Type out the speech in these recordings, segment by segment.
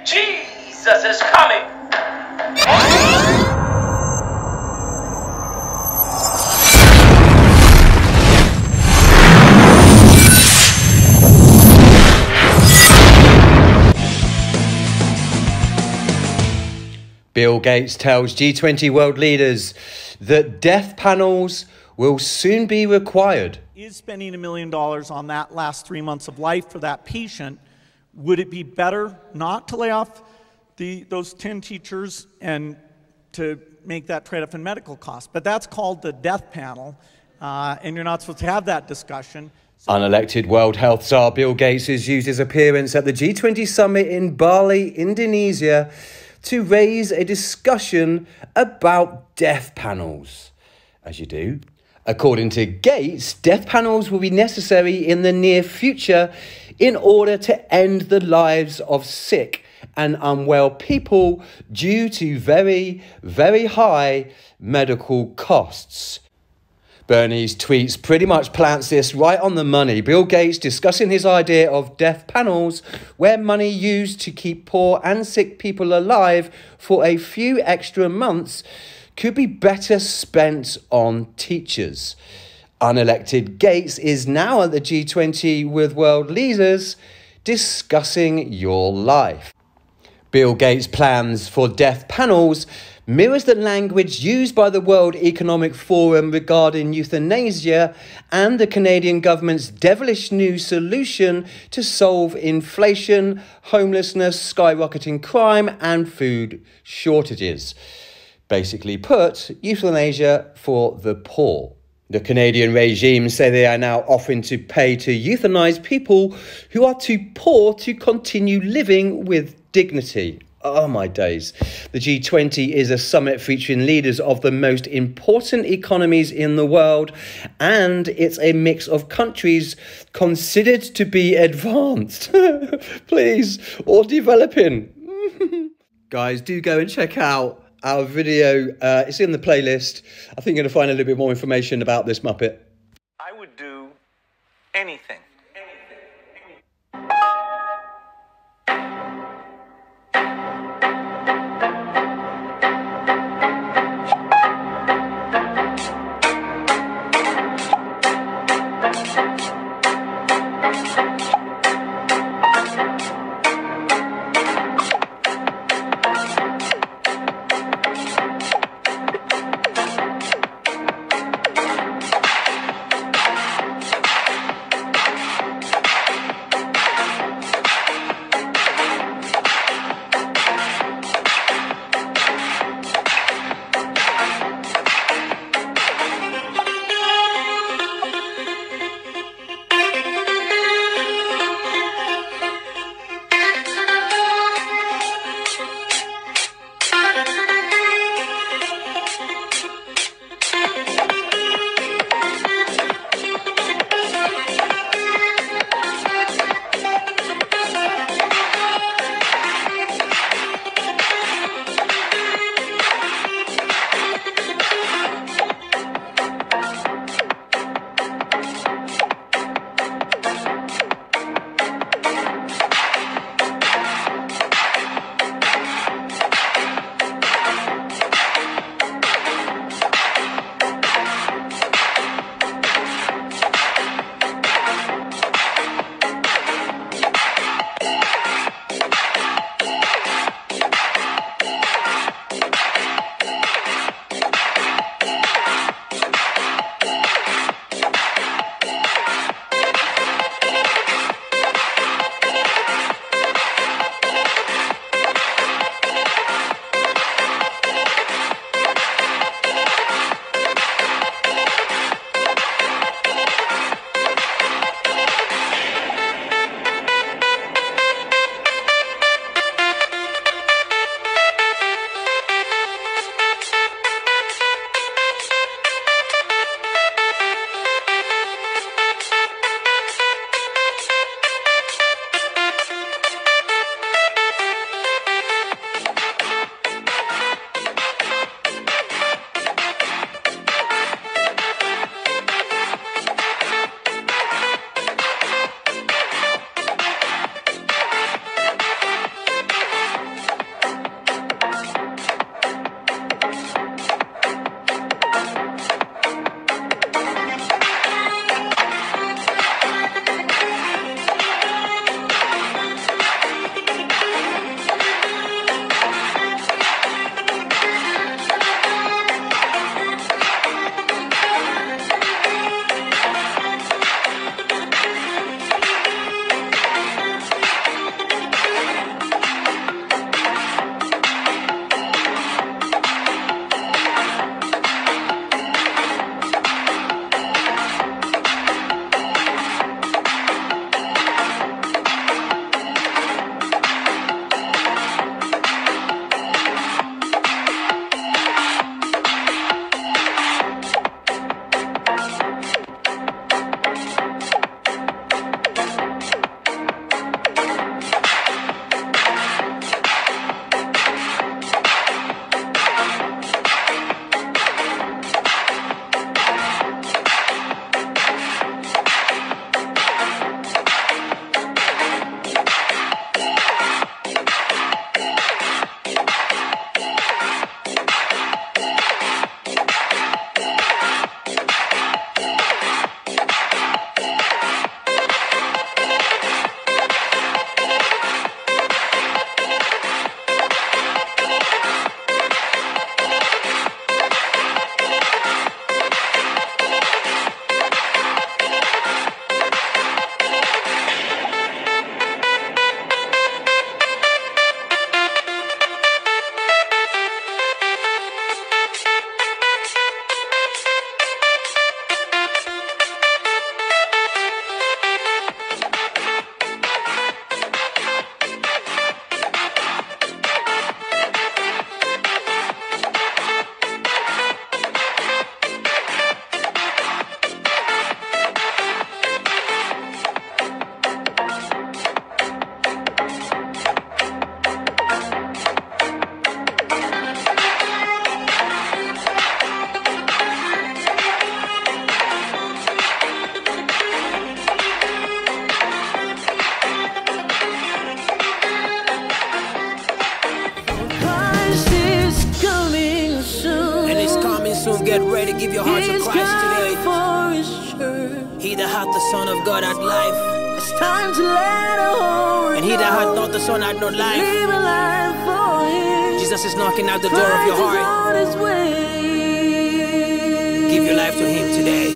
Jesus is coming! Bill Gates tells G20 world leaders that death panels will soon be required. Is spending $1 million on that last 3 months of life for that patient, would it be better not to lay off those 10 teachers and to make that trade-off in medical costs? But that's called the death panel, and you're not supposed to have that discussion. Unelected World Health Czar Bill Gates has used his appearance at the G20 summit in Bali, Indonesia, to raise a discussion about death panels. As you do. According to Gates, death panels will be necessary in the near future in order to end the lives of sick and unwell people due to very, very high medical costs. Bernie's tweets pretty much plants this right on the money. Bill Gates discussing his idea of death panels, where money used to keep poor and sick people alive for a few extra months could be better spent on teachers. Unelected Gates is now at the G20 with world leaders discussing your life. Bill Gates' plans for death panels mirrors the language used by the World Economic Forum regarding euthanasia and the Canadian government's devilish new solution to solve inflation, homelessness, skyrocketing crime and food shortages. Basically put, euthanasia for the poor. The Canadian regime say they are now offering to pay to euthanize people who are too poor to continue living with dignity. Oh my days. The G20 is a summit featuring leaders of the most important economies in the world, and it's a mix of countries considered to be advanced, please, or developing. Guys, do go and check out our video. It's in the playlist. I think you're going to find a little bit more information about this Muppet. I would do anything. get ready, give your heart to He's Christ coming today. for his church. He that hath the Son of God hath life, It's time to let all and he that hath not the Son hath not life. live a life for him. Jesus is knocking at the door of your Christ is heart. on his way. Give your life to him today.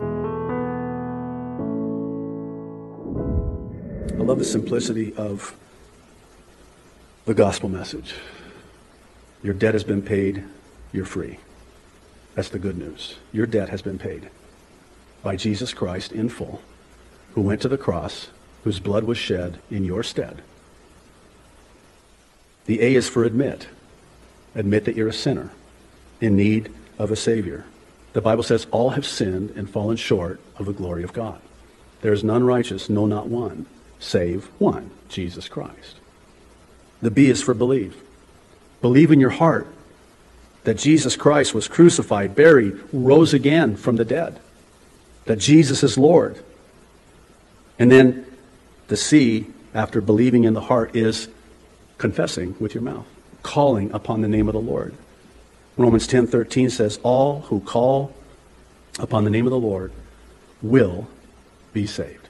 I love the simplicity of the gospel message. Your debt has been paid, you're free. That's the good news. Your debt has been paid by Jesus Christ in full, who went to the cross, whose blood was shed in your stead. The A is for admit. Admit that you're a sinner in need of a Savior. The Bible says all have sinned and fallen short of the glory of God. There is none righteous, no, not one, save one, Jesus Christ. The B is for believe. Believe in your heart that Jesus Christ was crucified, buried, rose again from the dead, that Jesus is Lord. And then the C, after believing in the heart, is confessing with your mouth, calling upon the name of the Lord. Romans 10:13 says, all who call upon the name of the Lord will be saved.